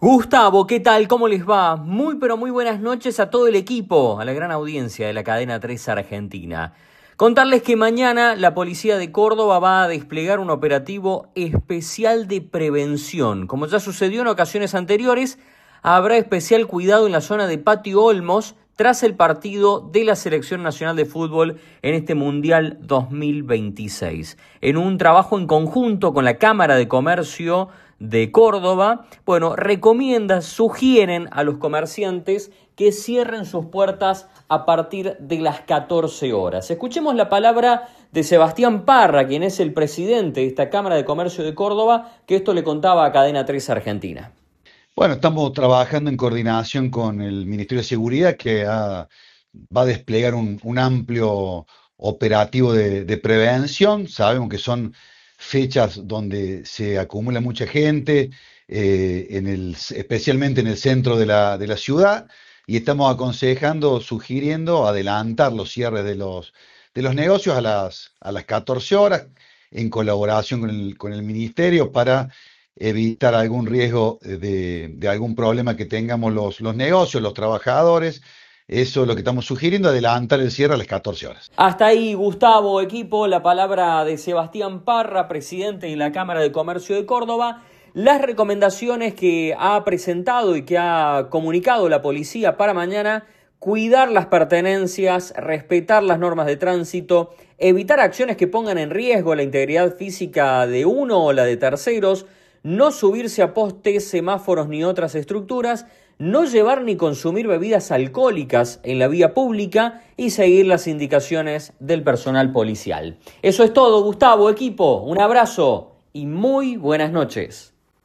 Gustavo, ¿qué tal? ¿Cómo les va? Muy pero muy buenas noches a todo el equipo, a la gran audiencia de la cadena 3 Argentina. Contarles que mañana la policía de Córdoba va a desplegar un operativo especial de prevención. Como ya sucedió en ocasiones anteriores, habrá especial cuidado en la zona de Patio Olmos tras el partido de la Selección Nacional de Fútbol en este Mundial 2026. En un trabajo en conjunto con la Cámara de Comercio de Córdoba, sugieren a los comerciantes que cierren sus puertas a partir de las 14 horas. Escuchemos la palabra de Sebastián Parra, quien es el presidente de esta Cámara de Comercio de Córdoba, que esto le contaba a Cadena 3 Argentina. Bueno, estamos trabajando en coordinación con el Ministerio de Seguridad va a desplegar un amplio operativo de prevención. Sabemos que son fechas donde se acumula mucha gente, especialmente en el centro de la ciudad, y estamos aconsejando, sugiriendo adelantar los cierres de los negocios a las 14 horas en colaboración con el Ministerio para evitar algún riesgo de algún problema que tengamos los negocios, los trabajadores. Eso es lo que estamos sugiriendo, adelantar el cierre a las 14 horas. Hasta ahí, Gustavo, equipo, la palabra de Sebastián Parra, presidente de la Cámara de Comercio de Córdoba. Las recomendaciones que ha presentado y que ha comunicado la policía para mañana: cuidar las pertenencias, respetar las normas de tránsito, evitar acciones que pongan en riesgo la integridad física de uno o la de terceros, no subirse a postes, semáforos ni otras estructuras, no llevar ni consumir bebidas alcohólicas en la vía pública y seguir las indicaciones del personal policial. Eso es todo, Gustavo, equipo, un abrazo y muy buenas noches.